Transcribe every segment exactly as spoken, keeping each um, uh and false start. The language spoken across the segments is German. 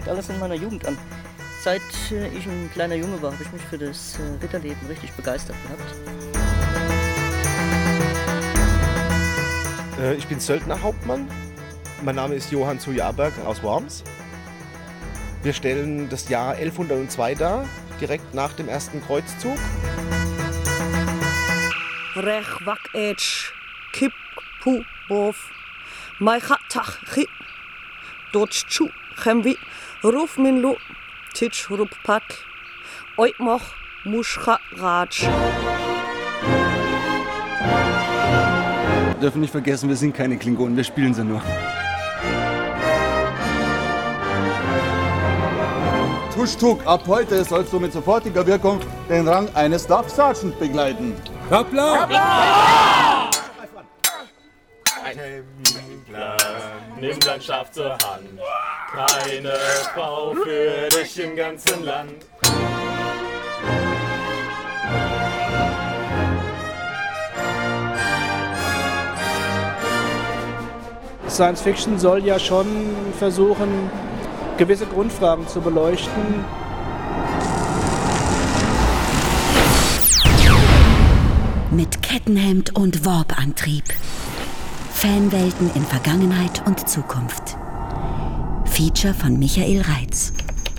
fängt alles in meiner Jugend an. Seit äh, ich ein kleiner Junge war, habe ich mich für das äh, Ritterleben richtig begeistert gehabt. Äh, ich bin Söldnerhauptmann. Mein Name ist Johann zu Jahrberg aus Worms. Wir stellen das Jahr elfhundertzwei dar, direkt nach dem ersten Kreuzzug. Rech wak etsch, kip pu bof, mai khatach chi, dort chu chemwi, ruf min lu, titsch rup pat, oit moch muschcha ratsch. Wir dürfen nicht vergessen, wir sind keine Klingonen, wir spielen sie nur. Tuschtuk, ab heute sollst du mit sofortiger Wirkung den Rang eines Staff Sergeant begleiten. Hoppla! Hoppla! Ein Hemmler, nimm dein Schaf zur Hand. Keine Frau für dich im ganzen Land. Science Fiction soll ja schon versuchen, gewisse Grundfragen zu beleuchten. Mit Kettenhemd und Warp-Antrieb. Fanwelten in Vergangenheit und Zukunft. Feature von Michael Reitz.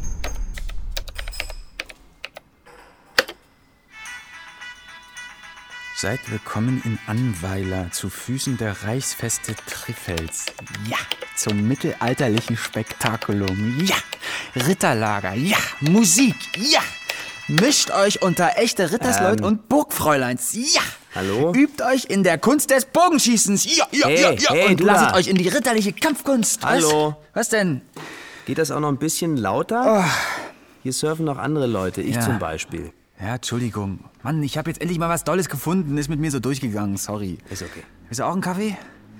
Seid willkommen in Annweiler, zu Füßen der Reichsfeste Trifels. Ja, zum mittelalterlichen Spektakulum. Ja, Ritterlager. Ja, Musik. Ja, mischt euch unter echte Rittersleut ähm. und Burgfräuleins. Ja. Hallo? Übt euch in der Kunst des Bogenschießens. Ja, ja, hey, ja, ja. Hey, und lasst da. euch in die ritterliche Kampfkunst. Hallo? Was, Was denn? Geht das auch noch ein bisschen lauter? Oh. Hier surfen noch andere Leute, ich ja. zum Beispiel. Ja, Entschuldigung. Mann, ich habe jetzt endlich mal was Dolles gefunden. Ist mit mir so durchgegangen, sorry. Ist okay. Willst du auch einen Kaffee?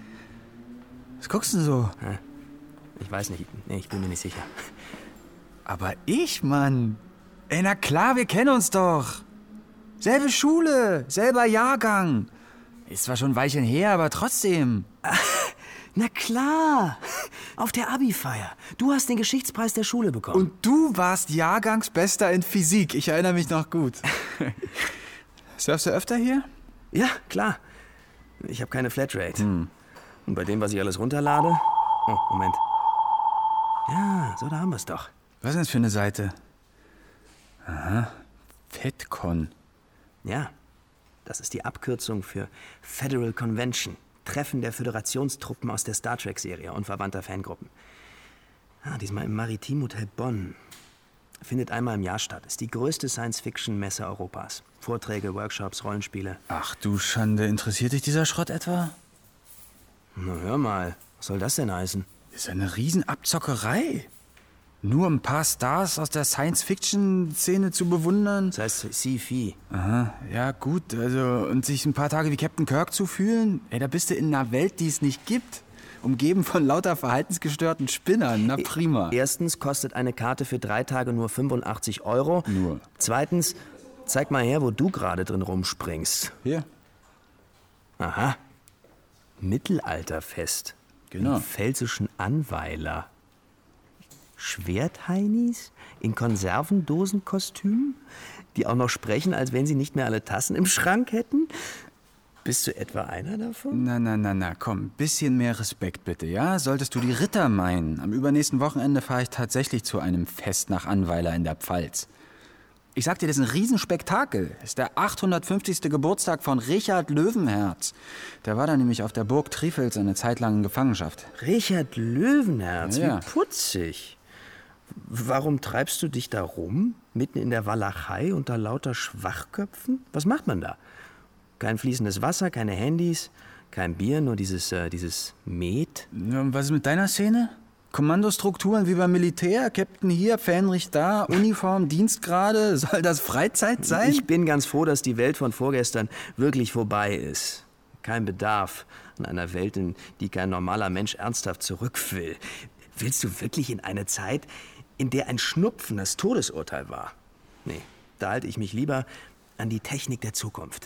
Was guckst du denn so? Ja. Ich weiß nicht. Nee, ich bin mir nicht sicher. Aber ich, Mann. Ey, na klar, wir kennen uns doch. Selbe Schule, selber Jahrgang. Ist zwar schon ein Weilchen her, aber trotzdem. Na klar. Auf der Abi-Feier. Du hast den Geschichtspreis der Schule bekommen. Und du warst Jahrgangsbester in Physik. Ich erinnere mich noch gut. Surfst du öfter hier? Ja, klar. Ich habe keine Flatrate. Hm. Und bei dem, was ich alles runterlade... Oh, Moment. Ja, so, da haben wir es doch. Was ist das für eine Seite? Aha. FedCon. Ja, das ist die Abkürzung für Federal Convention. Treffen der Föderationstruppen aus der Star Trek-Serie und verwandter Fangruppen. Ah, diesmal im Maritimhotel Bonn. Findet einmal im Jahr statt. Ist die größte Science-Fiction-Messe Europas. Vorträge, Workshops, Rollenspiele. Ach du Schande, interessiert dich dieser Schrott etwa? Na hör mal, was soll das denn heißen? Ist eine Riesenabzockerei. Nur ein paar Stars aus der Science-Fiction-Szene zu bewundern. Das heißt Sci-Fi. Aha, ja gut, also und sich ein paar Tage wie Captain Kirk zu fühlen, ey, da bist du in einer Welt, die es nicht gibt. Umgeben von lauter verhaltensgestörten Spinnern, na prima. Erstens kostet eine Karte für drei Tage nur fünfundachtzig Euro. Nur. Zweitens, zeig mal her, wo du gerade drin rumspringst. Hier. Aha. Mittelalterfest. Genau. Im pfälzischen Annweiler. Schwertheinis in Konservendosenkostümen, die auch noch sprechen, als wenn sie nicht mehr alle Tassen im Schrank hätten? Bist du etwa einer davon? Na, na, na, na, komm, bisschen mehr Respekt bitte, ja? Solltest du die Ritter meinen. Am übernächsten Wochenende fahre ich tatsächlich zu einem Fest nach Annweiler in der Pfalz. Ich sag dir, das ist ein Riesenspektakel. Das ist der achthundertfünfzigste Geburtstag von Richard Löwenherz. Der war da nämlich auf der Burg Trifels eine Zeit lang in Gefangenschaft. Richard Löwenherz, ja. Wie putzig. Warum treibst du dich da rum, mitten in der Walachei unter lauter Schwachköpfen? Was macht man da? Kein fließendes Wasser, keine Handys, kein Bier, nur dieses, äh, dieses Met? Ja, und was ist mit deiner Szene? Kommandostrukturen wie beim Militär, Captain hier, Fähnrich da, Uniform, Dienstgrade, soll das Freizeit sein? Ich bin ganz froh, dass die Welt von vorgestern wirklich vorbei ist. Kein Bedarf an einer Welt, in die kein normaler Mensch ernsthaft zurück will. Willst du wirklich in eine Zeit, in der ein Schnupfen das Todesurteil war? Nee, da halte ich mich lieber an die Technik der Zukunft.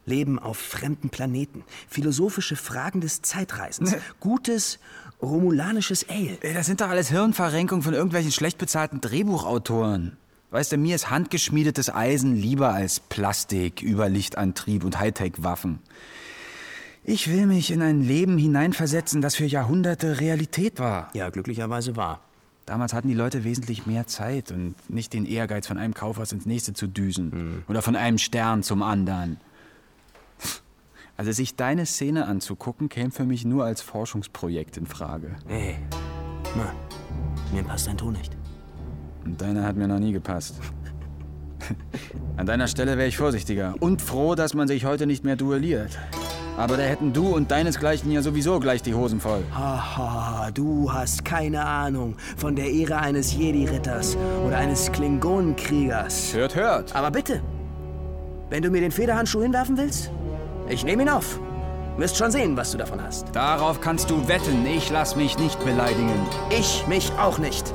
Leben auf fremden Planeten, philosophische Fragen des Zeitreisens, gutes romulanisches Ale. Das sind doch alles Hirnverrenkungen von irgendwelchen schlecht bezahlten Drehbuchautoren. Weißt du, mir ist handgeschmiedetes Eisen lieber als Plastik, Überlichtantrieb und Hightech-Waffen. Ich will mich in ein Leben hineinversetzen, das für Jahrhunderte Realität war. Ja, glücklicherweise war. Damals hatten die Leute wesentlich mehr Zeit und nicht den Ehrgeiz, von einem Kaufhaus ins nächste zu düsen. Mhm. Oder von einem Stern zum anderen. Also sich deine Szene anzugucken, käme für mich nur als Forschungsprojekt in Frage. Hey, Mann, mir passt dein Ton nicht. Und deiner hat mir noch nie gepasst. An deiner Stelle wäre ich vorsichtiger und froh, dass man sich heute nicht mehr duelliert. Aber da hätten du und deinesgleichen ja sowieso gleich die Hosen voll. Haha, du hast keine Ahnung von der Ehre eines Jedi-Ritters oder eines Klingonenkriegers. Hört, hört. Aber bitte, wenn du mir den Federhandschuh hinwerfen willst, ich nehme ihn auf. Du wirst schon sehen, was du davon hast. Darauf kannst du wetten. Ich lass mich nicht beleidigen. Ich mich auch nicht.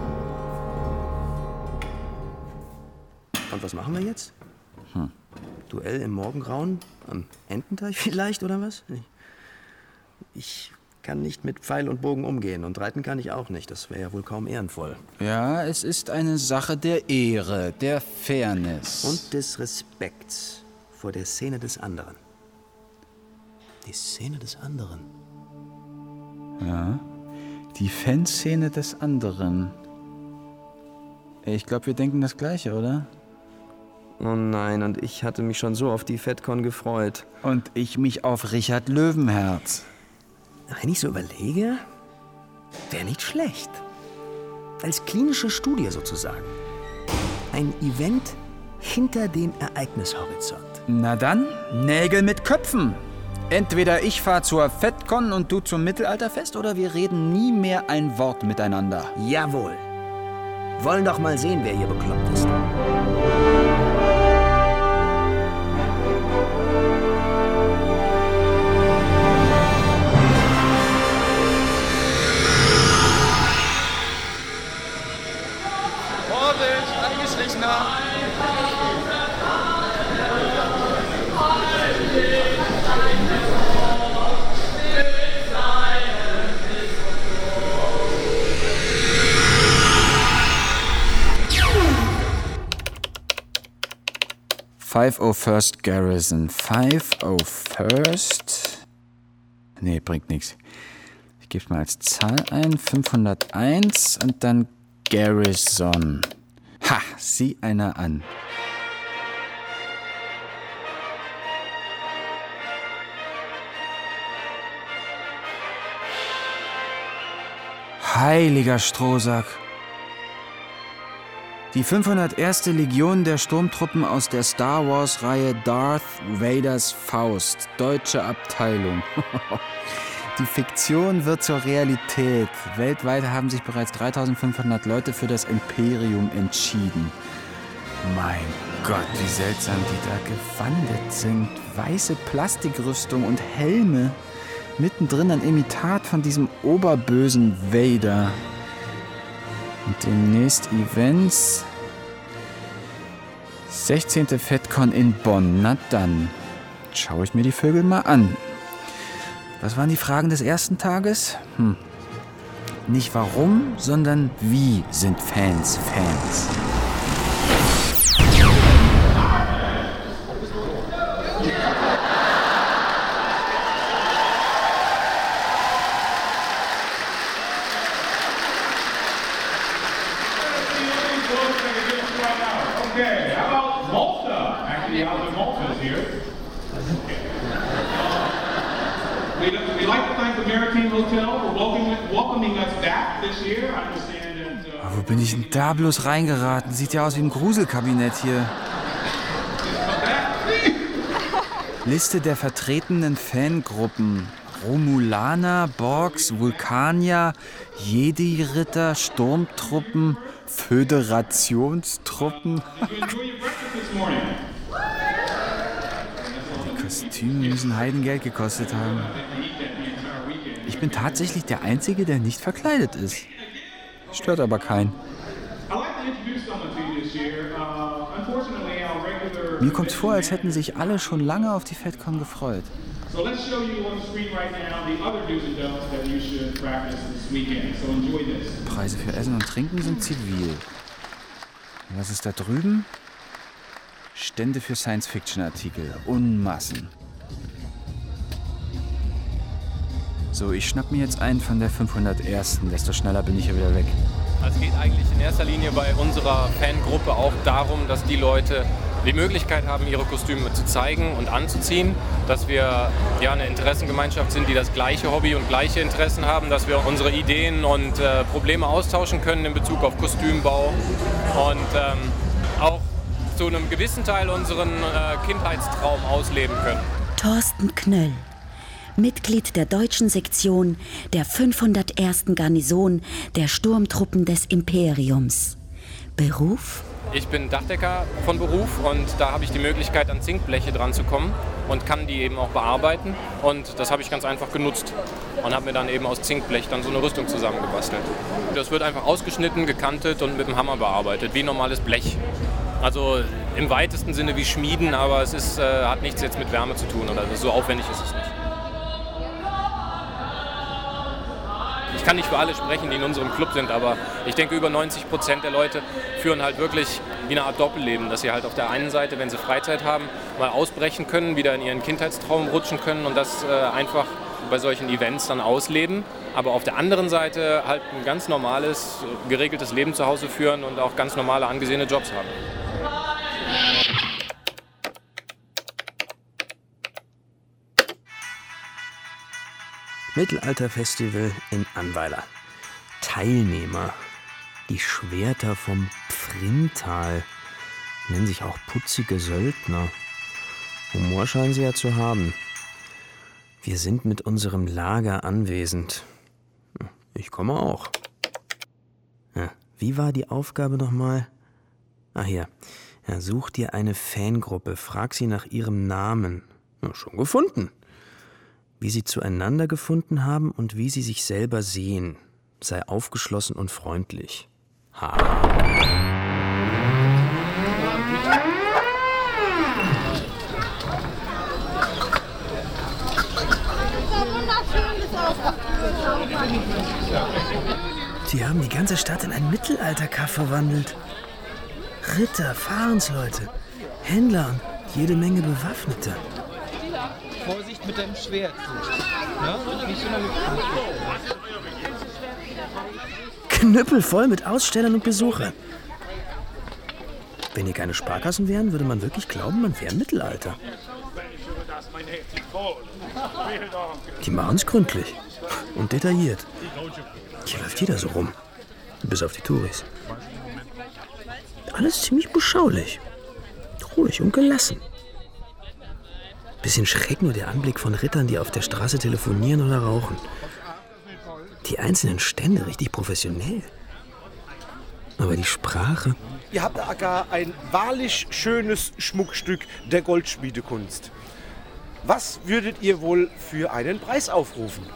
Und was machen wir jetzt? Hm. Duell im Morgengrauen? Am Ententeich vielleicht, oder was? Ich kann nicht mit Pfeil und Bogen umgehen und reiten kann ich auch nicht. Das wäre ja wohl kaum ehrenvoll. Ja, es ist eine Sache der Ehre, der Fairness. Und des Respekts vor der Szene des anderen. Die Szene des anderen. Ja, die Fanszene des anderen. Ich glaube, wir denken das Gleiche, oder? Oh nein, und ich hatte mich schon so auf die FedCon gefreut. Und ich mich auf Richard Löwenherz. Wenn ich so überlege, wäre nicht schlecht. Als klinische Studie sozusagen. Ein Event hinter dem Ereignishorizont. Na dann, Nägel mit Köpfen. Entweder ich fahre zur FedCon und du zum Mittelalterfest, oder wir reden nie mehr ein Wort miteinander. Jawohl. Wollen doch mal sehen, wer hier bekloppt ist. Vorsicht, Eingeschlichener! five oh first Garrison. five oh first. Nee, bringt nichts. Ich gebe mal als Zahl ein. fünfhunderteins und dann Garrison. Ha, sieh einer an. Heiliger Strohsack. Die fünfhunderterste Legion der Sturmtruppen aus der Star Wars-Reihe Darth Vaders Faust, deutsche Abteilung. Die Fiktion wird zur Realität. Weltweit haben sich bereits dreitausendfünfhundert Leute für das Imperium entschieden. Mein Gott, wie seltsam die da gewandet sind. Weiße Plastikrüstung und Helme. Mittendrin ein Imitat von diesem oberbösen Vader. Und demnächst Events. sechzehnte FedCon in Bonn. Na dann, schaue ich mir die Vögel mal an. Was waren die Fragen des ersten Tages? Hm. Nicht warum, sondern wie sind Fans Fans? Okay, how about Malta? Actually, Aldo Malta is here. We'd, we'd like to thank the Maritime Hotel for welcoming, welcoming us back this year. I understand that... Uh, Wo bin ich denn da bloß reingeraten? Sieht ja aus wie ein Gruselkabinett hier. Liste der vertretenen Fangruppen. Romulaner, Borgs, Vulkanier, Jedi-Ritter, Sturmtruppen, Föderationstruppen. Die Kostüme müssen Heidengeld gekostet haben. Ich bin tatsächlich der Einzige, der nicht verkleidet ist. Stört aber keinen. I like Mir kommt vor, als hätten sich alle schon lange auf die FedCon gefreut. Preise für Essen und Trinken sind zivil. Was ist da drüben? Stände für Science-Fiction-Artikel. Unmassen. So, ich schnapp mir jetzt einen von der fünfhundertersten. Desto schneller bin ich ja wieder weg. Es geht eigentlich in erster Linie bei unserer Fangruppe auch darum, dass die Leute die Möglichkeit haben, ihre Kostüme zu zeigen und anzuziehen, dass wir ja eine Interessengemeinschaft sind, die das gleiche Hobby und gleiche Interessen haben, dass wir unsere Ideen und äh, Probleme austauschen können in Bezug auf Kostümbau und ähm, auch zu einem gewissen Teil unseren äh, Kindheitstraum ausleben können. Thorsten Knöll, Mitglied der deutschen Sektion der fünfhundertersten Garnison der Sturmtruppen des Imperiums. Beruf? Ich bin Dachdecker von Beruf und da habe ich die Möglichkeit, an Zinkbleche dran zu kommen und kann die eben auch bearbeiten. Und das habe ich ganz einfach genutzt und habe mir dann eben aus Zinkblech dann so eine Rüstung zusammengebastelt. Das wird einfach ausgeschnitten, gekantet und mit dem Hammer bearbeitet, wie normales Blech. Also im weitesten Sinne wie Schmieden, aber es ist, äh, hat nichts jetzt mit Wärme zu tun oder so aufwendig ist es nicht. Ich kann nicht für alle sprechen, die in unserem Club sind, aber ich denke, über neunzig Prozent der Leute führen halt wirklich wie eine Art Doppelleben, dass sie halt auf der einen Seite, wenn sie Freizeit haben, mal ausbrechen können, wieder in ihren Kindheitstraum rutschen können und das äh, einfach bei solchen Events dann ausleben, aber auf der anderen Seite halt ein ganz normales, geregeltes Leben zu Hause führen und auch ganz normale, angesehene Jobs haben. Mittelalterfestival in Annweiler. Teilnehmer. Die Schwerter vom Pfrintal. Nennen sich auch putzige Söldner. Humor scheinen sie ja zu haben. Wir sind mit unserem Lager anwesend. Ich komme auch. Ja, wie war die Aufgabe nochmal? Ach hier. Ja, such dir eine Fangruppe. Frag sie nach ihrem Namen. Ja, schon gefunden. Wie sie zueinander gefunden haben und wie sie sich selber sehen. Sei aufgeschlossen und freundlich. Ha. Die haben die ganze Stadt in ein Mittelalterkaff verwandelt. Ritter, Fahrensleute, Händler und jede Menge Bewaffnete. Vorsicht mit deinem Schwert. Ja? Nicht so lange. Knüppel voll mit Ausstellern und Besuchern. Wenn hier keine Sparkassen wären, würde man wirklich glauben, man wäre im Mittelalter. Die machen es gründlich und detailliert. Hier läuft jeder so rum. Bis auf die Touris. Alles ziemlich beschaulich. Ruhig und gelassen. Bisschen schräg nur der Anblick von Rittern, die auf der Straße telefonieren oder rauchen. Die einzelnen Stände richtig professionell. Aber die Sprache... Ihr habt da gar ein wahrlich schönes Schmuckstück der Goldschmiedekunst. Was würdet ihr wohl für einen Preis aufrufen?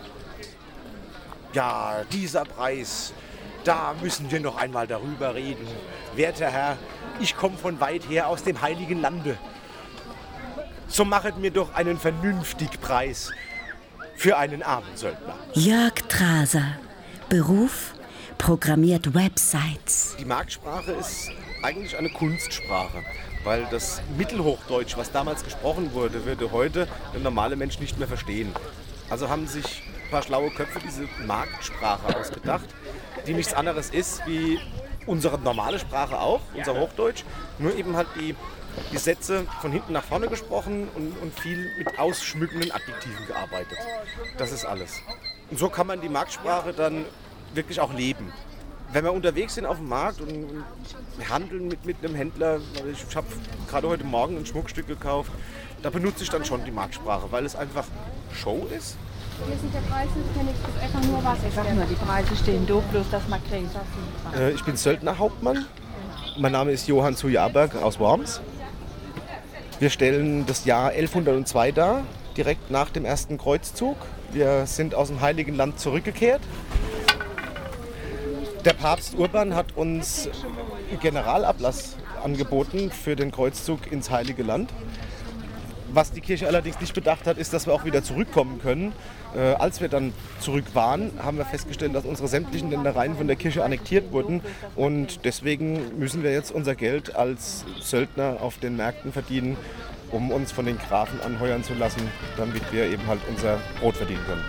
Ja, dieser Preis, da müssen wir noch einmal darüber reden. Werter Herr, ich komme von weit her aus dem Heiligen Lande. So machet mir doch einen vernünftigen Preis für einen armen Söldner. Jörg Traser, Beruf, programmiert Websites. Die Marktsprache ist eigentlich eine Kunstsprache, weil das Mittelhochdeutsch, was damals gesprochen wurde, würde heute der normale Mensch nicht mehr verstehen. Also haben sich ein paar schlaue Köpfe diese Marktsprache ausgedacht, die nichts anderes ist wie unsere normale Sprache auch, unser Hochdeutsch, nur eben halt die die Sätze von hinten nach vorne gesprochen und, und viel mit ausschmückenden Adjektiven gearbeitet. Das ist alles. Und so kann man die Marktsprache dann wirklich auch leben. Wenn wir unterwegs sind auf dem Markt und, und handeln mit, mit einem Händler, ich habe gerade heute Morgen ein Schmuckstück gekauft, da benutze ich dann schon die Marktsprache, weil es einfach Show ist. Hier sind die Preise, kenne ich das einfach nur was. Ich sag nur, die Preise stehen do, bloß dass man kriegt. Äh, ich bin Söldnerhauptmann. Mein Name ist Johann zu Jahrberg aus Worms. Wir stellen das Jahr elfhundertzwei dar, direkt nach dem ersten Kreuzzug. Wir sind aus dem Heiligen Land zurückgekehrt. Der Papst Urban hat uns Generalablass angeboten für den Kreuzzug ins Heilige Land. Was die Kirche allerdings nicht bedacht hat, ist, dass wir auch wieder zurückkommen können. Äh, als wir dann zurück waren, haben wir festgestellt, dass unsere sämtlichen Ländereien von der Kirche annektiert wurden. Und deswegen müssen wir jetzt unser Geld als Söldner auf den Märkten verdienen, um uns von den Grafen anheuern zu lassen, damit wir eben halt unser Brot verdienen können.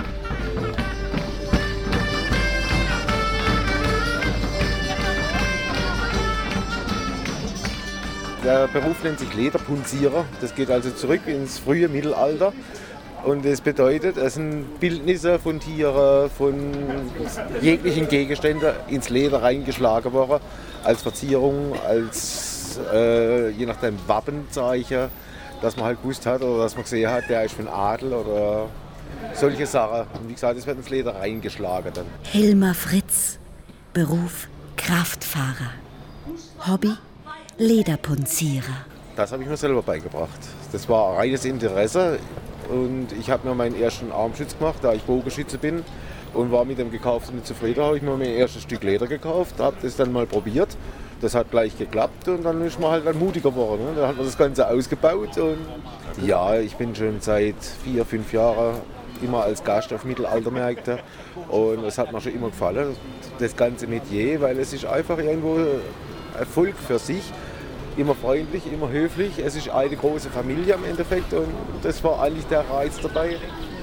Der Beruf nennt sich Lederpunzierer. Das geht also zurück ins frühe Mittelalter. Und das bedeutet, es sind Bildnisse von Tieren, von jeglichen Gegenständen ins Leder reingeschlagen worden. Als Verzierung, als äh, je nachdem Wappenzeichen, dass man halt gewusst hat oder dass man gesehen hat, der ist von Adel oder solche Sachen. Und wie gesagt, es wird ins Leder reingeschlagen dann. Hilmar Fritz, Beruf Kraftfahrer, Hobby Lederpunzierer. Das habe ich mir selber beigebracht. Das war reines Interesse und ich habe mir meinen ersten Armschütz gemacht, da ich Bogenschütze bin und war mit dem Gekauften nicht zufrieden. Habe ich mir mein erstes Stück Leder gekauft, habe das dann mal probiert. Das hat gleich geklappt und dann ist man halt dann mutiger geworden. Ne? Dann hat man das Ganze ausgebaut und ja, ich bin schon seit vier, fünf Jahren immer als Gast auf Mittelaltermärkte und es hat mir schon immer gefallen, das ganze Metier, weil es ist einfach irgendwo Erfolg für sich. Immer freundlich, immer höflich. Es ist eine große Familie im Endeffekt und das war eigentlich der Reiz dabei.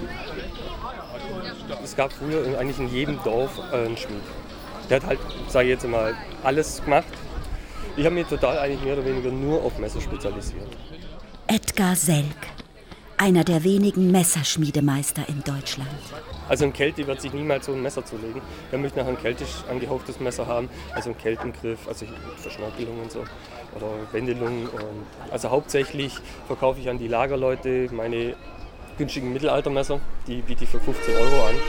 Es gab früher eigentlich in jedem Dorf einen Schmied. Der hat halt, sage ich jetzt mal, alles gemacht. Ich habe mich total eigentlich mehr oder weniger nur auf Messer spezialisiert. Edgar Selk, einer der wenigen Messerschmiedemeister in Deutschland. Also ein Kelti wird sich niemals so ein Messer zulegen. Er möchte nachher ein keltisch angehauchtes Messer haben, also einen Keltengriff, also Verschnörkelung und so, oder Wendelung. Und also hauptsächlich verkaufe ich an die Lagerleute meine günstigen Mittelaltermesser, die biete ich für fünfzehn Euro an.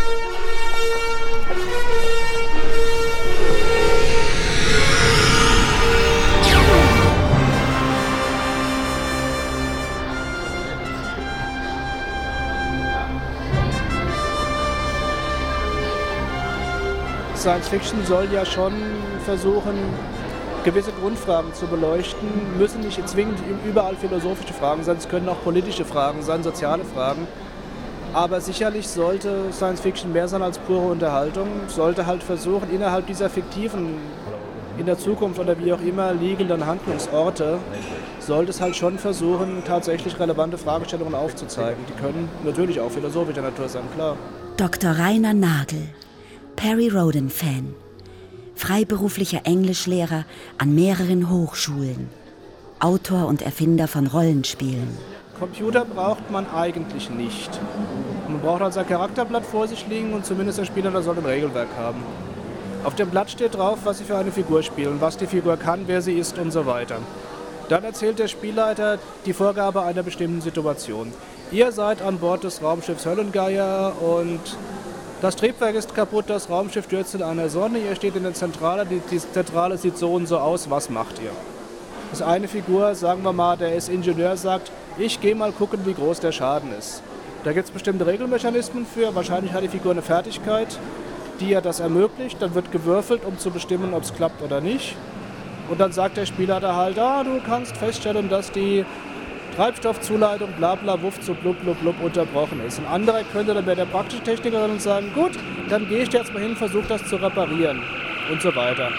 Science Fiction soll ja schon versuchen, gewisse Grundfragen zu beleuchten, müssen nicht zwingend überall philosophische Fragen sein, es können auch politische Fragen sein, soziale Fragen. Aber sicherlich sollte Science Fiction mehr sein als pure Unterhaltung, sollte halt versuchen, innerhalb dieser fiktiven, in der Zukunft oder wie auch immer liegenden Handlungsorte, sollte es halt schon versuchen, tatsächlich relevante Fragestellungen aufzuzeigen. Die können natürlich auch philosophischer Natur sein, klar. Doktor Rainer Nagel, Perry Rhodan-Fan, freiberuflicher Englischlehrer an mehreren Hochschulen, Autor und Erfinder von Rollenspielen. Computer braucht man eigentlich nicht. Man braucht also ein Charakterblatt vor sich liegen und zumindest der Spieler da soll ein Regelwerk haben. Auf dem Blatt steht drauf, was Sie für eine Figur spielen, was die Figur kann, wer sie ist und so weiter. Dann erzählt der Spielleiter die Vorgabe einer bestimmten Situation. Ihr seid an Bord des Raumschiffs Höllengeier und das Triebwerk ist kaputt, das Raumschiff stürzt in einer Sonne, ihr steht in der Zentrale, die, die Zentrale sieht so und so aus, was macht ihr? Das ist eine Figur, sagen wir mal, der ist Ingenieur, sagt, ich gehe mal gucken, wie groß der Schaden ist. Da gibt es bestimmte Regelmechanismen für, wahrscheinlich hat die Figur eine Fertigkeit, die ja das ermöglicht, dann wird gewürfelt, um zu bestimmen, ob es klappt oder nicht. Und dann sagt der Spieler da halt, ah, du kannst feststellen, dass die Treibstoffzuleitung bla bla wuff zu blub blub blub unterbrochen ist. Ein anderer könnte dann bei der praktischen Techniker und sagen, gut, dann gehe ich jetzt mal hin, versuche das zu reparieren und so weiter.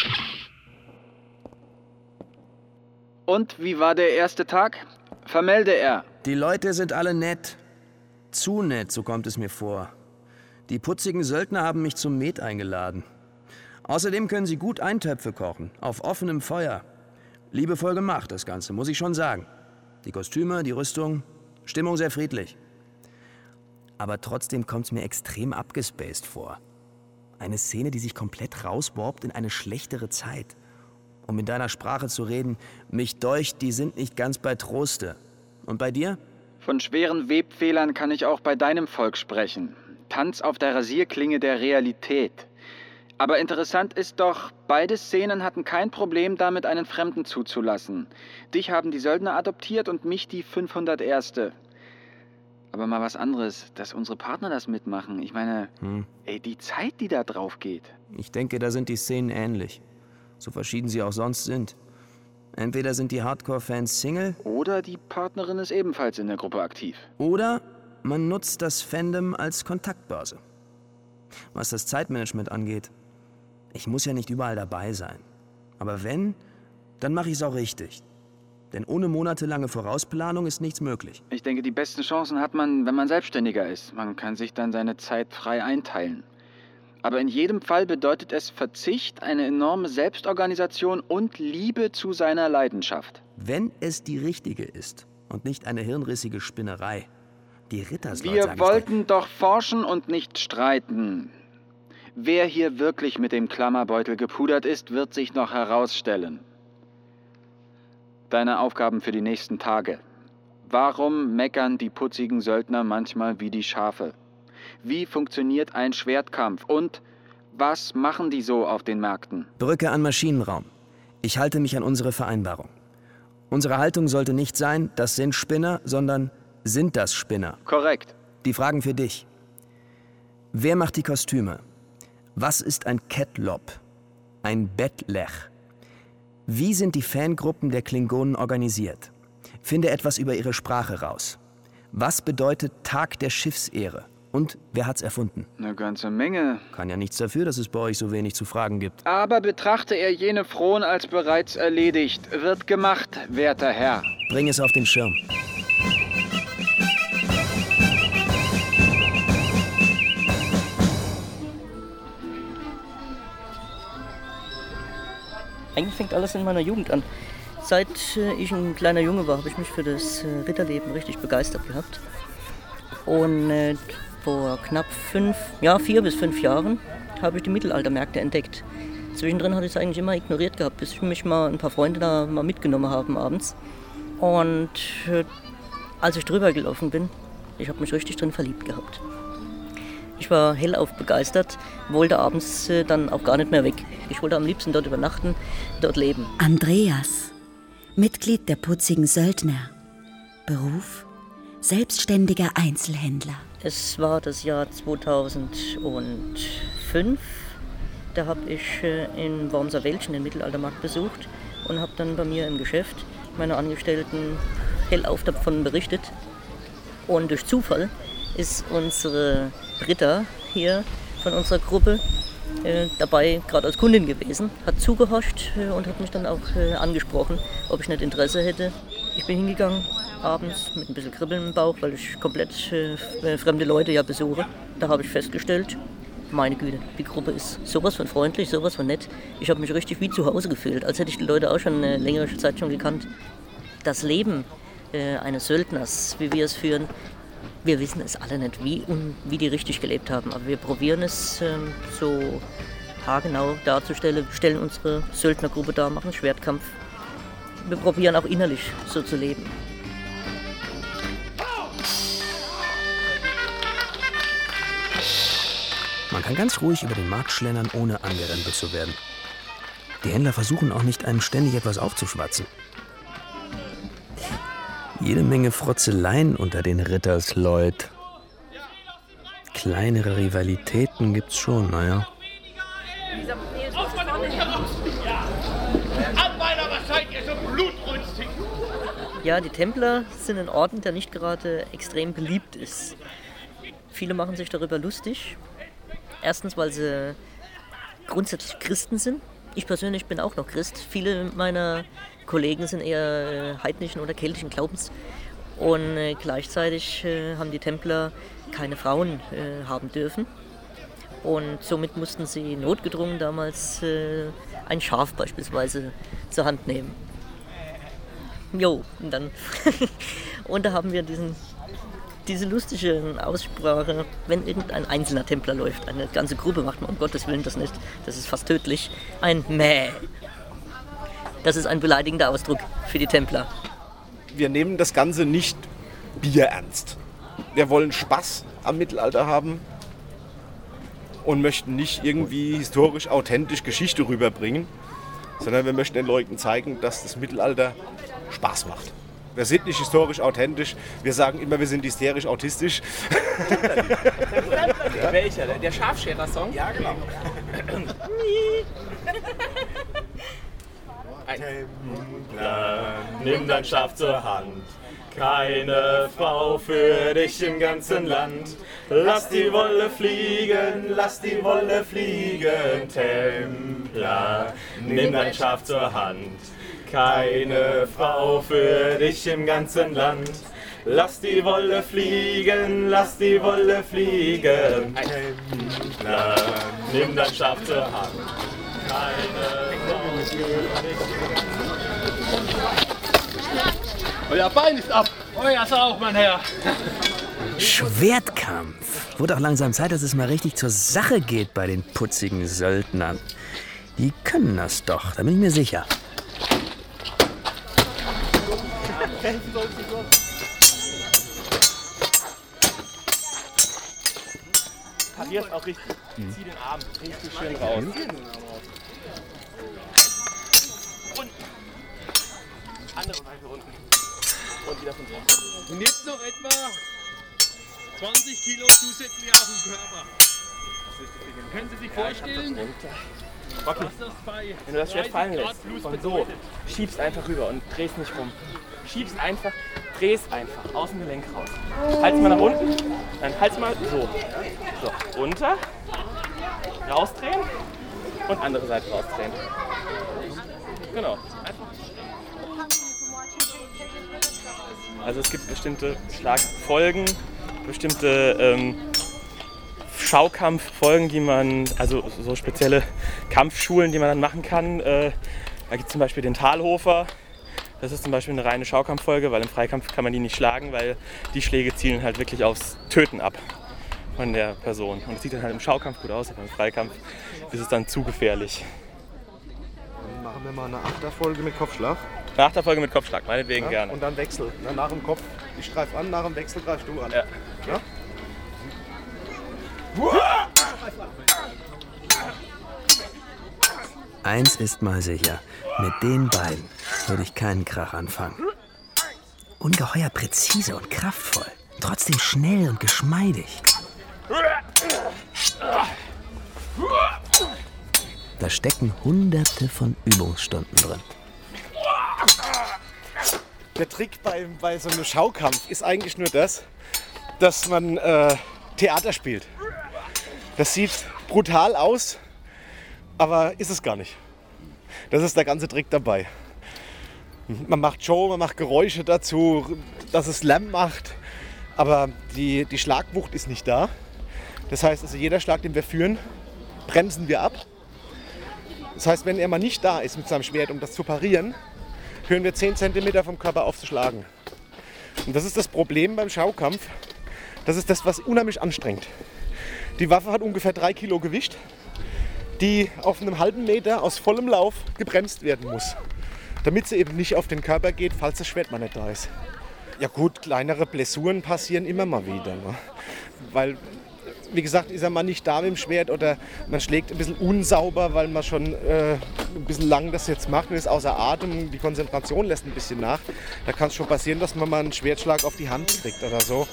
Und wie war der erste Tag? Vermelde er. Die Leute sind alle nett. Zu nett, so kommt es mir vor. Die putzigen Söldner haben mich zum Met eingeladen. Außerdem können sie gut Eintöpfe kochen, auf offenem Feuer. Liebevoll gemacht, das Ganze, muss ich schon sagen. Die Kostüme, die Rüstung, Stimmung sehr friedlich. Aber trotzdem kommt es mir extrem abgespaced vor. Eine Szene, die sich komplett rausborbt in eine schlechtere Zeit. Um in deiner Sprache zu reden, mich deucht, die sind nicht ganz bei Troste. Und bei dir? Von schweren Webfehlern kann ich auch bei deinem Volk sprechen. Tanz auf der Rasierklinge der Realität. Aber interessant ist doch, beide Szenen hatten kein Problem damit, einen Fremden zuzulassen. Dich haben die Söldner adoptiert und mich die fünfhunderterste. Aber mal was anderes, dass unsere Partner das mitmachen. Ich meine, hm. ey, die Zeit, die da drauf geht. Ich denke, da sind die Szenen ähnlich. So verschieden sie auch sonst sind. Entweder sind die Hardcore-Fans Single. Oder die Partnerin ist ebenfalls in der Gruppe aktiv. Oder man nutzt das Fandom als Kontaktbörse. Was das Zeitmanagement angeht, ich muss ja nicht überall dabei sein. Aber wenn, dann mache ich es auch richtig. Denn ohne monatelange Vorausplanung ist nichts möglich. Ich denke, die besten Chancen hat man, wenn man Selbstständiger ist. Man kann sich dann seine Zeit frei einteilen. Aber in jedem Fall bedeutet es Verzicht, eine enorme Selbstorganisation und Liebe zu seiner Leidenschaft. Wenn es die richtige ist und nicht eine hirnrissige Spinnerei. Die Ritterslot, Wir wollten doch forschen und nicht streiten. Wer hier wirklich mit dem Klammerbeutel gepudert ist, wird sich noch herausstellen. Deine Aufgaben für die nächsten Tage. Warum meckern die putzigen Söldner manchmal wie die Schafe? Wie funktioniert ein Schwertkampf? Und was machen die so auf den Märkten? Brücke an Maschinenraum. Ich halte mich an unsere Vereinbarung. Unsere Haltung sollte nicht sein, das sind Spinner, sondern sind das Spinner. Korrekt. Die Fragen für dich. Wer macht die Kostüme? Was ist ein Ketlop? Ein Betlech? Wie sind die Fangruppen der Klingonen organisiert? Finde etwas über ihre Sprache raus. Was bedeutet Tag der Schiffsehre? Und wer hat's erfunden? Eine ganze Menge. Kann ja nichts dafür, dass es bei euch so wenig zu fragen gibt. Aber betrachte er jene Frohen als bereits erledigt. Wird gemacht, werter Herr. Bring es auf den Schirm. Eigentlich fängt alles in meiner Jugend an. Seit äh, ich ein kleiner Junge war, habe ich mich für das äh, Ritterleben richtig begeistert gehabt. Und äh, vor knapp fünf, ja vier bis fünf Jahren habe ich die Mittelaltermärkte entdeckt. Zwischendrin hatte ich es eigentlich immer ignoriert gehabt, bis mich mal ein paar Freunde da mal mitgenommen haben abends. Und äh, als ich drüber gelaufen bin, ich habe mich richtig drin verliebt gehabt. Ich war hellauf begeistert, wollte abends äh, dann auch gar nicht mehr weg. Ich wollte am liebsten dort übernachten, dort leben. Andreas, Mitglied der putzigen Söldner. Beruf? Selbstständiger Einzelhändler. Es war das Jahr zweitausendfünf. Da habe ich äh, in Wormser Wäldchen den Mittelaltermarkt besucht und habe dann bei mir im Geschäft meine Angestellten hellauf davon berichtet. Und durch Zufall ist unsere Britta hier von unserer Gruppe äh, dabei, gerade als Kundin gewesen, hat zugehorcht äh, und hat mich dann auch äh, angesprochen, ob ich nicht Interesse hätte. Ich bin hingegangen, abends mit ein bisschen Kribbeln im Bauch, weil ich komplett äh, fremde Leute ja besuche. Da habe ich festgestellt, meine Güte, die Gruppe ist sowas von freundlich, sowas von nett. Ich habe mich richtig wie zu Hause gefühlt, als hätte ich die Leute auch schon eine längere Zeit schon gekannt. Das Leben äh, eines Söldners, wie wir es führen, wir wissen es alle nicht, wie, und wie die richtig gelebt haben. Aber wir probieren es ähm, so haargenau darzustellen, stellen unsere Söldnergruppe dar, machen Schwertkampf. Wir probieren auch innerlich so zu leben. Man kann ganz ruhig über den Markt schlendern, ohne angerempelt zu werden. Die Händler versuchen auch nicht, einem ständig etwas aufzuschwatzen. Jede Menge Frotzeleien unter den Rittersleut. Kleinere Rivalitäten gibt's schon, naja. Anweiler, was seid ihr so blutrünstig? Ja, die Templer sind ein Orden, der nicht gerade extrem beliebt ist. Viele machen sich darüber lustig. Erstens, weil sie grundsätzlich Christen sind. Ich persönlich bin auch noch Christ. Viele meiner Kollegen sind eher heidnischen oder keltischen Glaubens. Und äh, gleichzeitig äh, haben die Templer keine Frauen äh, haben dürfen. Und somit mussten sie notgedrungen damals äh, ein Schaf beispielsweise zur Hand nehmen. Jo, und dann und da haben wir diesen, diese lustige Aussprache, wenn irgendein einzelner Templer läuft. Eine ganze Gruppe macht man, um Gottes Willen das nicht, das ist fast tödlich. Ein Mäh. Das ist ein beleidigender Ausdruck für die Templer. Wir nehmen das Ganze nicht bierernst. Wir wollen Spaß am Mittelalter haben und möchten nicht irgendwie historisch authentisch Geschichte rüberbringen, sondern wir möchten den Leuten zeigen, dass das Mittelalter Spaß macht. Wir sind nicht historisch authentisch. Wir sagen immer, wir sind hysterisch autistisch. Welcher? Der Schafscherer-Song? Ja, genau. Ein Templer, nimm dein Schaf zur Hand. Keine Frau für dich im ganzen Land. Lass die Wolle fliegen, lass die Wolle fliegen. Templer, nimm dein Schaf zur Hand. Keine Frau für dich im ganzen Land. Lass die Wolle fliegen, lass die Wolle fliegen. Templer, nimm dein Schaf zur Hand. Keine Frau für dich. Euer Bein ist ab. Euer ist auch, mein Herr. Schwertkampf. Wurde auch langsam Zeit, dass es mal richtig zur Sache geht bei den putzigen Söldnern. Die können das doch, da bin ich mir sicher. Parierst auch richtig. Zieh den Arm richtig schön raus. Und andere Seite unten. Und wieder von vorne. Und jetzt noch etwa zwanzig Kilo zusätzlich auf dem Körper. Können Sie sich vorstellen, Rocky, was das bei wenn du das Schwert fallen lässt, dreißig Grad plus von so, bedeutet? schiebst einfach rüber und drehst nicht rum. Schiebst einfach, drehst einfach aus dem Gelenk raus. Halt's mal nach unten, dann halt's mal so. So, runter, rausdrehen und andere Seite rausdrehen. Genau. Also es gibt bestimmte Schlagfolgen, bestimmte ähm, Schaukampffolgen, die man, also so spezielle Kampfschulen, die man dann machen kann. Äh, da gibt es zum Beispiel den Talhofer. Das ist zum Beispiel eine reine Schaukampffolge, weil im Freikampf kann man die nicht schlagen, weil die Schläge zielen halt wirklich aufs Töten ab von der Person. Und das sieht dann halt im Schaukampf gut aus, aber im Freikampf ist es dann zu gefährlich. Dann machen wir mal eine Achterfolge mit Kopfschlag. Eine Achterfolge mit Kopfschlag, meinetwegen Ja, gerne. und dann Wechsel. Na, nach dem Kopf, ich greife an, nach dem Wechsel greifst du an. Ja. Ja? Eins ist mal sicher, mit den beiden würde ich keinen Krach anfangen. Ungeheuer präzise und kraftvoll, trotzdem schnell und geschmeidig. Da stecken hunderte von Übungsstunden drin. Der Trick bei, bei so einem Schaukampf ist eigentlich nur das, dass man äh, Theater spielt. Das sieht brutal aus, aber ist es gar nicht. Das ist der ganze Trick dabei. Man macht Show, man macht Geräusche dazu, dass es Lärm macht, aber die, die Schlagwucht ist nicht da. Das heißt, also jeder Schlag, den wir führen, bremsen wir ab. Das heißt, wenn er mal nicht da ist mit seinem Schwert, um das zu parieren, hören wir zehn Zentimeter vom Körper auf zu schlagen. Und das ist das Problem beim Schaukampf. Das ist das, was unheimlich anstrengt. Die Waffe hat ungefähr drei Kilo Gewicht, die auf einem halben Meter aus vollem Lauf gebremst werden muss, damit sie eben nicht auf den Körper geht, falls das Schwert mal nicht da ist. Ja gut, kleinere Blessuren passieren immer mal wieder. Ne? Weil, wie gesagt, ist er mal nicht da mit dem Schwert oder man schlägt ein bisschen unsauber, weil man schon äh, ein bisschen lang das jetzt macht und ist außer Atem, die Konzentration lässt ein bisschen nach. Da kann es schon passieren, dass man mal einen Schwertschlag auf die Hand kriegt oder so.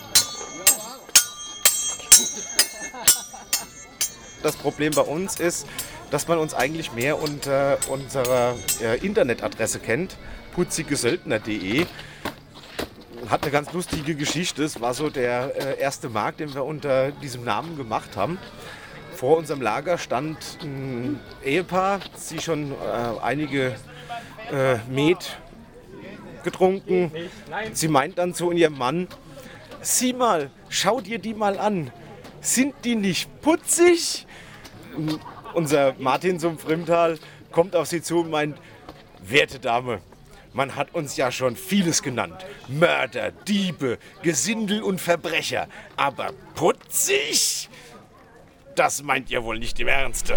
Das Problem bei uns ist, dass man uns eigentlich mehr unter unserer äh, Internetadresse kennt, putzigesöldner punkt de. Hat eine ganz lustige Geschichte. Es war so der äh, erste Markt, den wir unter diesem Namen gemacht haben. Vor unserem Lager stand ein Ehepaar, sie schon äh, einige äh, Met getrunken. Sie meint dann zu ihrem Mann, sieh mal, schau dir die mal an. Sind die nicht putzig? Und unser Martin zum Frimtal kommt auf sie zu und meint, werte Dame, man hat uns ja schon vieles genannt. Mörder, Diebe, Gesindel und Verbrecher. Aber putzig? Das meint ihr wohl nicht im Ernste.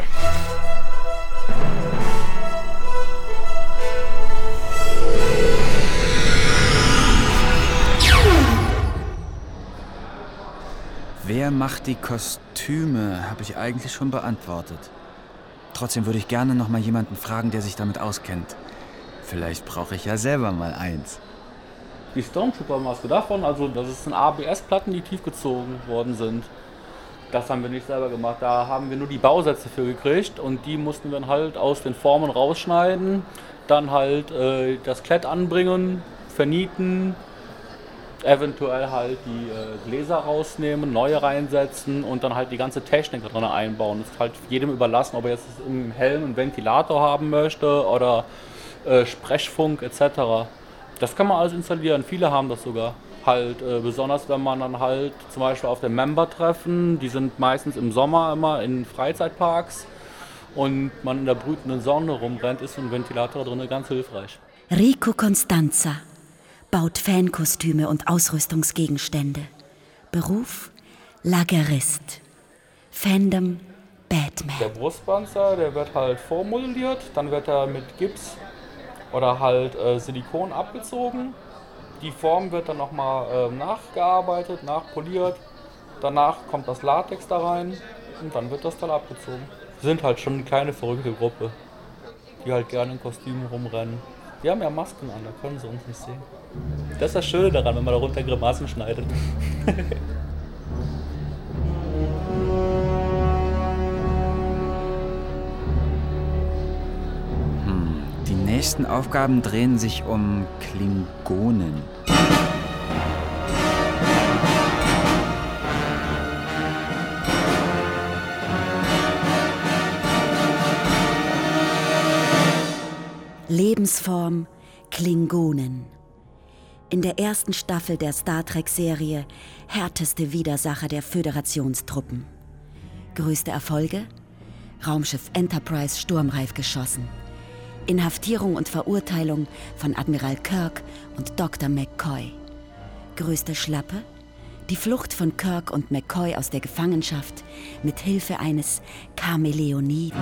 Wer macht die Kostüme, habe ich eigentlich schon beantwortet. Trotzdem würde ich gerne noch mal jemanden fragen, der sich damit auskennt. Vielleicht brauche ich ja selber mal eins. die Stormtrooper-Maske davon, also das sind A B S-Platten, die tiefgezogen worden sind. Das haben wir nicht selber gemacht, da haben wir nur die Bausätze für gekriegt und die mussten wir dann halt aus den Formen rausschneiden, dann halt äh, das Klett anbringen, vernieten, eventuell halt die äh, Gläser rausnehmen, neue reinsetzen und dann halt die ganze Technik da drin einbauen. Das ist halt jedem überlassen, ob er jetzt im Helm einen Ventilator haben möchte oder äh, Sprechfunk et cetera. Das kann man alles installieren, viele haben das sogar. Halt, äh, besonders wenn man dann halt zum Beispiel auf den Member-Treffen, die sind meistens im Sommer immer in Freizeitparks und man in der brütenden Sonne rumrennt, ist so ein Ventilator drin ganz hilfreich. Rico Constanza baut Fankostüme und Ausrüstungsgegenstände. Beruf Lagerist. Fandom Batman. Der Brustpanzer, der wird halt vormodelliert, dann wird er mit Gips oder halt äh, Silikon abgezogen. Die Form wird dann nochmal äh, nachgearbeitet, nachpoliert. Danach kommt das Latex da rein und dann wird das Teil abgezogen. Wir sind halt schon eine kleine verrückte Gruppe, die halt gerne in Kostümen rumrennen. Wir haben ja Masken an, da können sie uns nicht sehen. Das ist das Schöne daran, wenn man darunter Grimassen schneidet. Die nächsten Aufgaben drehen sich um Klingonen. Lebensform Klingonen. In der ersten Staffel der Star Trek-Serie härteste Widersacher der Föderationstruppen. Größte Erfolge? Raumschiff Enterprise sturmreif geschossen. Inhaftierung und Verurteilung von Admiral Kirk und Doktor McCoy. Größte Schlappe? Die Flucht von Kirk und McCoy aus der Gefangenschaft mit Hilfe eines Chamäleoniden.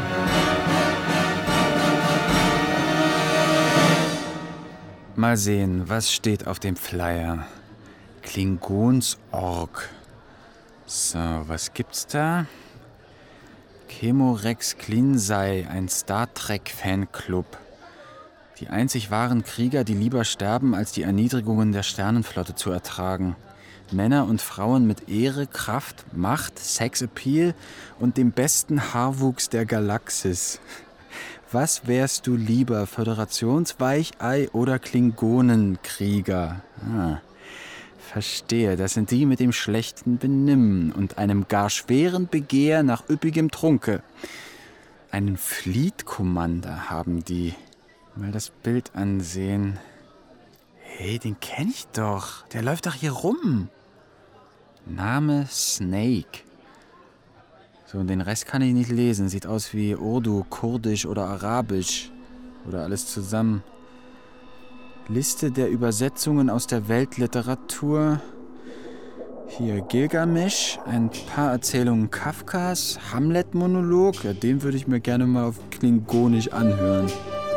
Mal sehen, was steht auf dem Flyer. Klingons-Org. So, was gibt's da? Chemorex Klinsei, ein Star Trek-Fanclub. Die einzig wahren Krieger, die lieber sterben, als die Erniedrigungen der Sternenflotte zu ertragen. Männer und Frauen mit Ehre, Kraft, Macht, Sexappeal und dem besten Haarwuchs der Galaxis. Was wärst du lieber, Föderationsweichei oder Klingonenkrieger? Ah, verstehe, das sind die mit dem schlechten Benimm und einem gar schweren Begehr nach üppigem Trunke. Einen Fleet Commander haben die. Mal das Bild ansehen. Hey, den kenn ich doch. Der läuft doch hier rum. Name Snake. So, und den Rest kann ich nicht lesen. Sieht aus wie Urdu, Kurdisch oder Arabisch. Oder alles zusammen. Liste der Übersetzungen aus der Weltliteratur. Hier Gilgamesch, ein paar Erzählungen Kafkas, Hamlet-Monolog. Ja, den würde ich mir gerne mal auf Klingonisch anhören.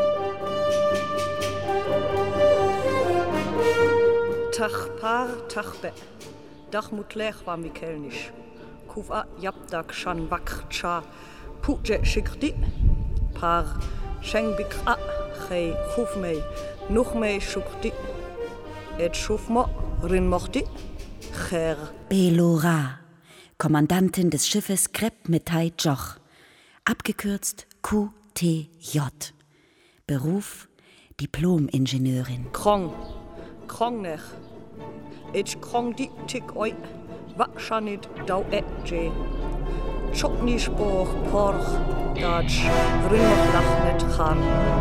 Tachpar Tachbe. Dach mutlech war Mikelnisch. Kufa Yapdak Shan Wakcha Puje Shikdi. Par Shengbikra Chei Khufmei Nuchmei Shukdi. Et Shufmo Rinmochdi. Cher. Belora, Kommandantin des Schiffes Kreb Metai Joch, abgekürzt Q T J. Beruf Diplom-Ingenieurin. Krong, Krongnech. Ich krong di tik oi, wakschanit dau et je. Chopni spoch porch, datsch, rinnoch lachnet chan.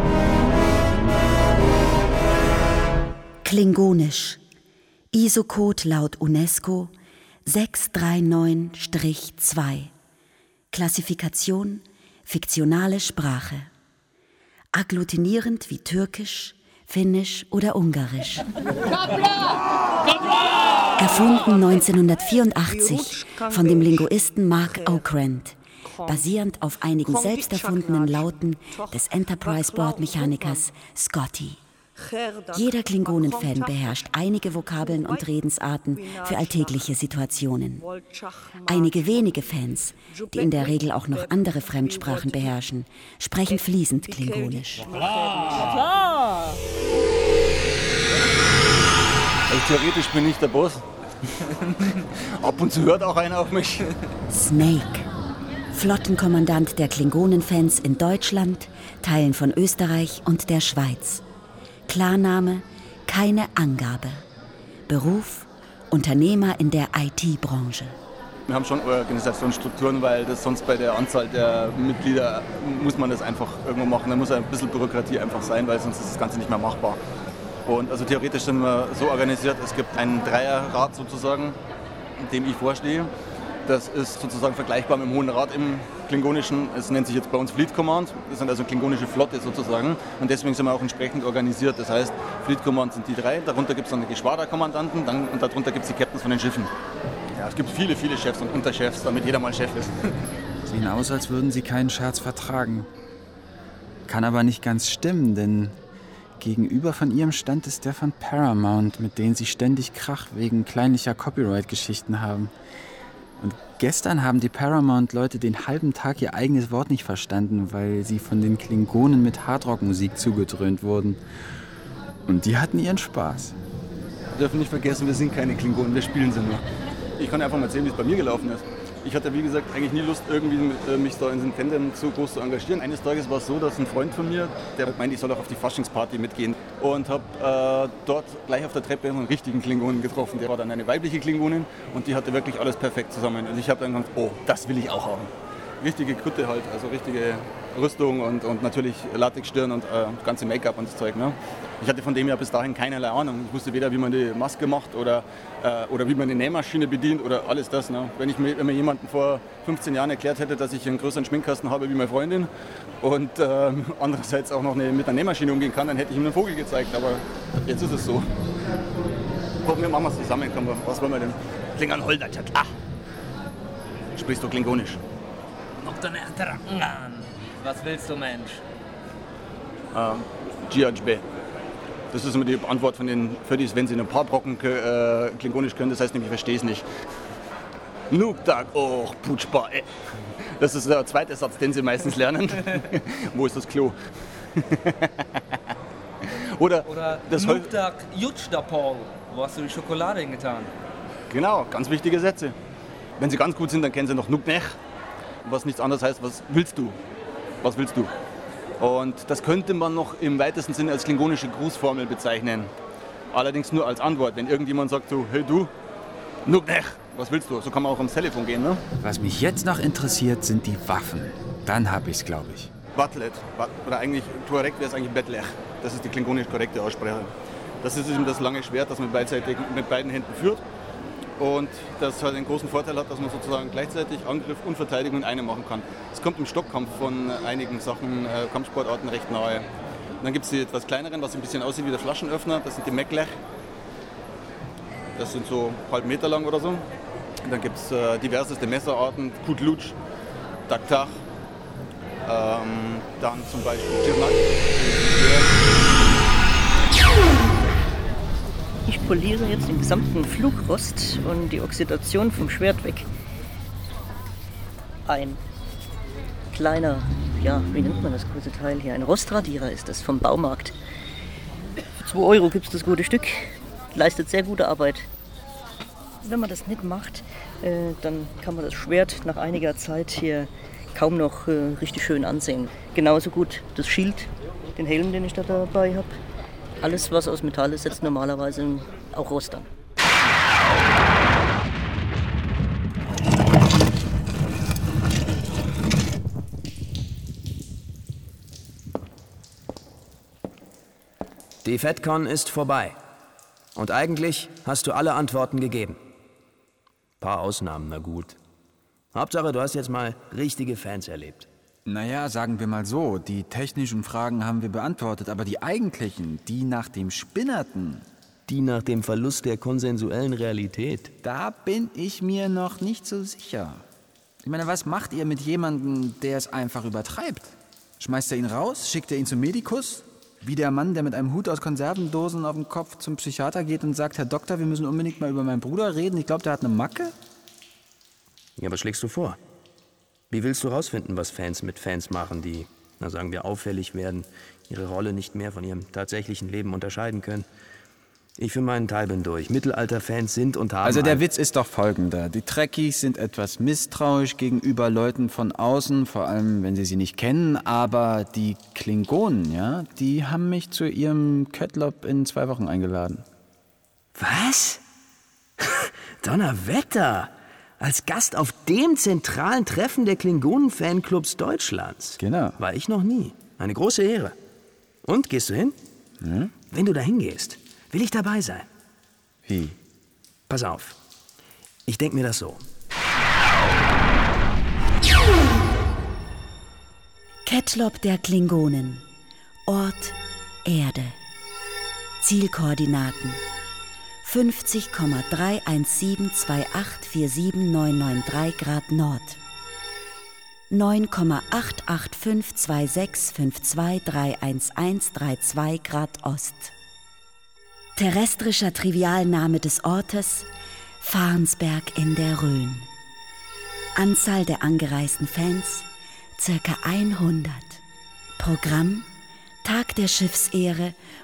Klingonisch. I S O-Code laut UNESCO sechs drei neun zwei. Klassifikation fiktionale Sprache. Agglutinierend wie Türkisch, Finnisch oder Ungarisch. Erfunden neunzehnhundertvierundachtzig von dem Linguisten Mark Okrand, basierend auf einigen selbst erfundenen Lauten des Enterprise-Bordmechanikers Scotty. Jeder Klingonen-Fan beherrscht einige Vokabeln und Redensarten für alltägliche Situationen. Einige wenige Fans, die in der Regel auch noch andere Fremdsprachen beherrschen, sprechen fließend Klingonisch. Klar. Also theoretisch bin ich der Boss. Ab und zu hört auch einer auf mich. Snake, Flottenkommandant der Klingonenfans in Deutschland, Teilen von Österreich und der Schweiz. Klarname, keine Angabe. Beruf, Unternehmer in der I T-Branche. Wir haben schon Organisationsstrukturen, weil das sonst bei der Anzahl der Mitglieder muss man das einfach irgendwo machen. Da muss ein bisschen Bürokratie einfach sein, weil sonst ist das Ganze nicht mehr machbar. Und also theoretisch sind wir so organisiert, es gibt einen Dreierrat sozusagen, dem ich vorstehe. Das ist sozusagen vergleichbar mit dem Hohen Rat im Klingonischen. Es nennt sich jetzt bei uns Fleet Command. Das sind also klingonische Flotte sozusagen. Und deswegen sind wir auch entsprechend organisiert. Das heißt, Fleet Command sind die drei, darunter gibt es dann die Geschwaderkommandanten dann, und darunter gibt es die Captains von den Schiffen. Ja, es gibt viele, viele Chefs und Unterchefs, damit jeder mal Chef ist. Sehen aus, als würden sie keinen Scherz vertragen. Kann aber nicht ganz stimmen, denn gegenüber von ihrem Stand ist der von Paramount, mit denen sie ständig Krach wegen kleinlicher Copyright-Geschichten haben. Und gestern haben die Paramount-Leute den halben Tag ihr eigenes Wort nicht verstanden, weil sie von den Klingonen mit Hardrock-Musik zugedröhnt wurden. Und die hatten ihren Spaß. Wir dürfen nicht vergessen, wir sind keine Klingonen, wir spielen sie nur. Ich kann einfach mal erzählen, wie es bei mir gelaufen ist. Ich hatte, wie gesagt, eigentlich nie Lust, irgendwie mich da in den Fandom so groß zu engagieren. Eines Tages war es so, dass ein Freund von mir, der meinte, ich soll auch auf die Faschingsparty mitgehen. Und habe äh, dort gleich auf der Treppe einen richtigen Klingonen getroffen. Der war dann eine weibliche Klingonin und die hatte wirklich alles perfekt zusammen. Und ich habe dann gedacht, oh, das will ich auch haben. Richtige Kutte halt, also richtige Rüstung und, und natürlich Latexstirn und äh, ganze Make-up und das Zeug. Ne? Ich hatte von dem ja bis dahin keinerlei Ahnung. Ich wusste weder, wie man die Maske macht oder, äh, oder wie man eine Nähmaschine bedient oder alles das. Ne? Wenn ich mir, wenn mir jemanden vor fünfzehn Jahren erklärt hätte, dass ich einen größeren Schminkkasten habe wie meine Freundin und äh, andererseits auch noch eine, mit einer Nähmaschine umgehen kann, dann hätte ich ihm einen Vogel gezeigt. Aber jetzt ist es so. Komm, wir machen es zusammen. Komm, was wollen wir denn? Klingon Holder, klar. Sprichst du Klingonisch? Was willst du, Mensch? Ähm, G H B. Das ist immer die Antwort von den Födis, wenn sie ein paar Brocken äh, Klingonisch können. Das heißt nämlich, ich verstehe es nicht. Nuktak, oh, Putschba, ey. Das ist der zweite Satz, den sie meistens lernen. Wo ist das Klo? Oder, Oder das Nuktak, Jutschdapol. Wo hast du die Schokolade hingetan? Genau, ganz wichtige Sätze. Wenn sie ganz gut sind, dann kennen sie noch Nuknech. Was nichts anderes heißt, was willst du? Was willst du? Und das könnte man noch im weitesten Sinne als klingonische Grußformel bezeichnen. Allerdings nur als Antwort. Wenn irgendjemand sagt so, hey du, Nuknech, was willst du? So kann man auch ans Telefon gehen, ne? Was mich jetzt noch interessiert, sind die Waffen. Dann hab ich's, glaube ich. Batlet, oder eigentlich korrekt wäre es eigentlich Betlech. Das ist die klingonisch korrekte Aussprache. Das ist eben das lange Schwert, das man beidseitig mit beiden Händen führt. Und das halt den großen Vorteil hat, dass man sozusagen gleichzeitig Angriff und Verteidigung in einem machen kann. Es kommt im Stockkampf von einigen Sachen, äh, Kampfsportarten recht nahe. Und dann gibt es die etwas kleineren, was ein bisschen aussieht wie der Flaschenöffner, das sind die Meklech. Das sind so halb Meter lang oder so. Und dann gibt es äh, diverseste Messerarten, Kutlutsch, Daktach, ähm, dann zum Beispiel Girnak. Ich poliere jetzt den gesamten Flugrost und die Oxidation vom Schwert weg. Ein kleiner, ja, wie nennt man das große Teil hier? Ein Rostradierer ist das vom Baumarkt. Für zwei Euro gibt es das gute Stück. Leistet sehr gute Arbeit. Wenn man das nicht macht, äh, dann kann man das Schwert nach einiger Zeit hier kaum noch äh, richtig schön ansehen. Genauso gut das Schild, den Helm, den ich da dabei habe. Alles, was aus Metall ist, setzt normalerweise auch Rost an. Die FedCon ist vorbei. Und eigentlich hast du alle Antworten gegeben. Paar Ausnahmen, na gut. Hauptsache, du hast jetzt mal richtige Fans erlebt. Naja, sagen wir mal so, die technischen Fragen haben wir beantwortet, aber die eigentlichen, die nach dem Spinnerten... Die nach dem Verlust der konsensuellen Realität. Da bin ich mir noch nicht so sicher. Ich meine, was macht ihr mit jemandem, der es einfach übertreibt? Schmeißt er ihn raus? Schickt er ihn zum Medikus? Wie der Mann, der mit einem Hut aus Konservendosen auf dem Kopf zum Psychiater geht und sagt, Herr Doktor, wir müssen unbedingt mal über meinen Bruder reden. Ich glaube, der hat eine Macke. Ja, was schlägst du vor? Wie willst du rausfinden, was Fans mit Fans machen, die, na sagen wir, auffällig werden, ihre Rolle nicht mehr von ihrem tatsächlichen Leben unterscheiden können? Ich für meinen Teil bin durch. Mittelalter-Fans sind und haben... Also der Witz ist doch folgender. Die Trekkies sind etwas misstrauisch gegenüber Leuten von außen, vor allem wenn sie sie nicht kennen. Aber die Klingonen, ja, die haben mich zu ihrem Köttlop in zwei Wochen eingeladen. Was? Donnerwetter! Als Gast auf dem zentralen Treffen der Klingonen-Fanclubs Deutschlands. Genau. War ich noch nie. Eine große Ehre. Und, gehst du hin? Hm? Wenn du da hingehst, will ich dabei sein. Wie? Pass auf. Ich denk mir das so. Kettlop der Klingonen. Ort Erde. Zielkoordinaten fünfzig Komma drei eins sieben zwei acht vier sieben neun neun drei Grad Nord, neun Komma acht acht fünf zwei sechs fünf zwei drei eins eins drei zwei Grad Ost. Terrestrischer Trivialname des Ortes Farnsberg in der Rhön. Anzahl der angereisten Fans circa hundert. Programm Tag der Schiffsehre